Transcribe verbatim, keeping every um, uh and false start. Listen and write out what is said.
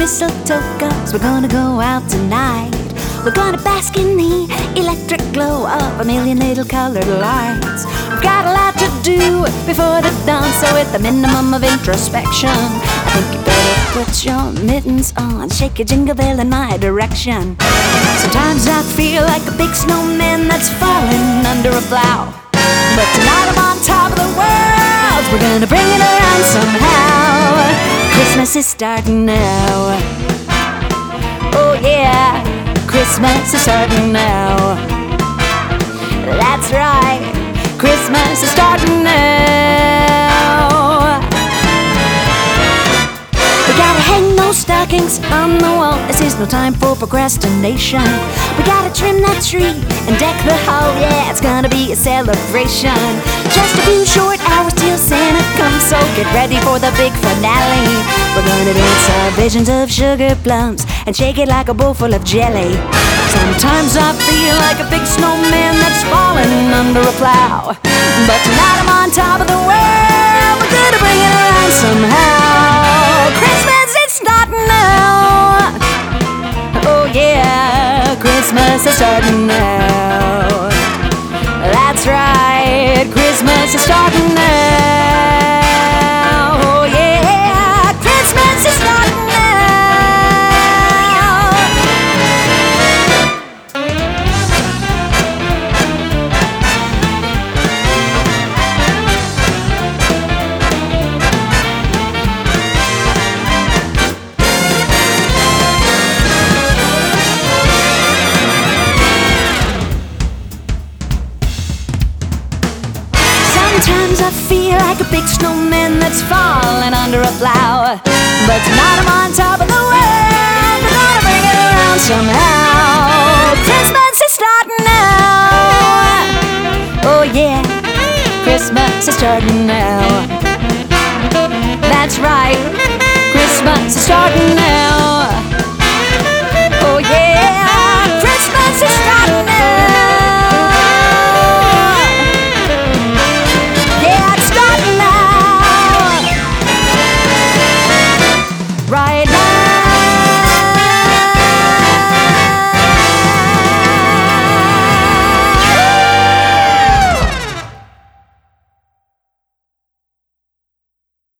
mistletoe, 'cause we're gonna go out tonight. We're gonna bask in the electric glow of a million little colored lights. We've got a lot to do before the dawn, so with a minimum of introspection, I think you better put your mittens on, shake your jingle bell in my direction. Sometimes I feel like a big snowman that's falling under a plow, but tonight I'm on top of the world. We're gonna bring it around somehow. Christmas is starting now. Oh yeah, Christmas is starting now. That's right, Christmas is starting now. We gotta hang those stockings on the wall. This is no time for procrastination. We gotta trim that tree and deck the hall. Yeah, it's gonna be a celebration. Just a few short hours till Santa comes, so get ready for the big finale. We're gonna dance our visions of sugar plums and shake it like a bowl full of jelly. Sometimes I feel like a big snowman that's falling under a plow, but tonight I'm on top of the world. We're gonna bring it around somehow. Christmas is starting now. Oh yeah, Christmas is starting now. That's right, Christmas is starting now. Oh yeah, Christmas is starting now. Sometimes I feel like a big snowman that's falling under a plow, but tonight I'm on top of the world. We're gonna bring it around somehow. Christmas is starting now. Oh yeah, Christmas is starting now. That's right, Christmas is starting now.